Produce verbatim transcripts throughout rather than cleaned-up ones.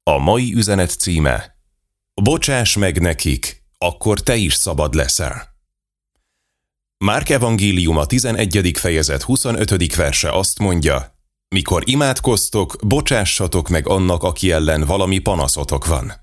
A mai üzenet címe: Bocsáss meg nekik, akkor te is szabad leszel. Márk evangélium a tizenegyedik fejezet huszonötödik verse azt mondja: mikor imádkoztok, bocsássatok meg annak, aki ellen valami panaszotok van.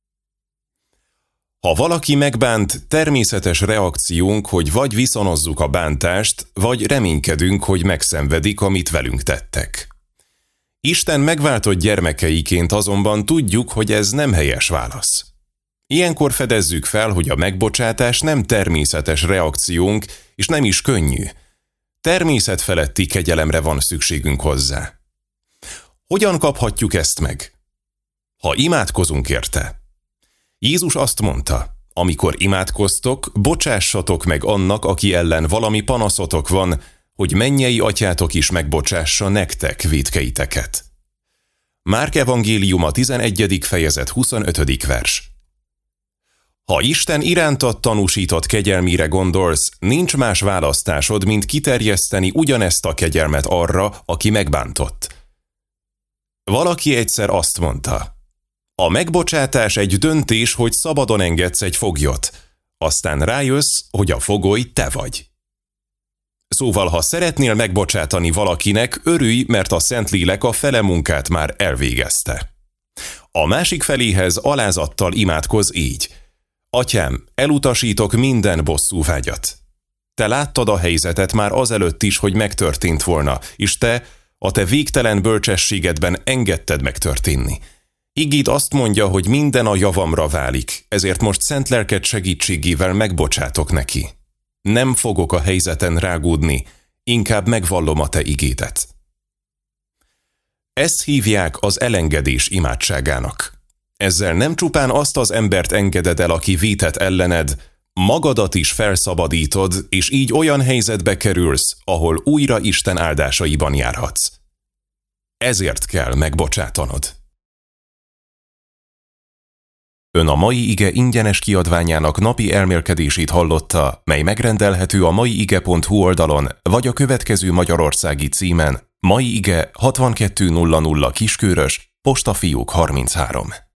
Ha valaki megbánt, természetes reakciónk, hogy vagy viszonozzuk a bántást, vagy reménykedünk, hogy megszenvedik, amit velünk tettek. Isten megváltott gyermekeiként azonban tudjuk, hogy ez nem helyes válasz. Ilyenkor fedezzük fel, hogy a megbocsátás nem természetes reakciónk, és nem is könnyű. Természet feletti kegyelemre van szükségünk hozzá. Hogyan kaphatjuk ezt meg? Ha imádkozunk érte. Jézus azt mondta: amikor imádkoztok, bocsássatok meg annak, aki ellen valami panaszotok van, hogy mennyei atyátok is megbocsássa nektek vétkeiteket. Márk evangélium a tizenegyedik fejezet huszonötödik vers. Ha Isten irántad tanúsított kegyelmére gondolsz, nincs más választásod, mint kiterjeszteni ugyanezt a kegyelmet arra, aki megbántott. Valaki egyszer azt mondta: a megbocsátás egy döntés, hogy szabadon engedsz egy foglyot, aztán rájössz, hogy a fogoly te vagy. Szóval, ha szeretnél megbocsátani valakinek, örülj, mert a Szentlélek a fele munkát már elvégezte. A másik feléhez alázattal imádkozz így: Atyám, elutasítok minden bosszúvágyat. Te láttad a helyzetet már azelőtt is, hogy megtörtént volna, és te a te végtelen bölcsességedben engedted megtörténni. Igéd azt mondja, hogy minden a javamra válik, ezért most szent lelked segítségével megbocsátok neki. Nem fogok a helyzeten rágódni, inkább megvallom a te igédet. Ezt hívják az elengedés imádságának. Ezzel nem csupán azt az embert engeded el, aki vétett ellened, magadat is felszabadítod, és így olyan helyzetbe kerülsz, ahol újra Isten áldásaiban járhatsz. Ezért kell megbocsátanod. Ön a mai ige ingyenes kiadványának napi elmélkedését hallotta, mely megrendelhető a maiige pont hu oldalon, vagy a következő magyarországi címen: Mai Ige hatvankettő nulla nulla Kiskörös, Postafiók harminchárom.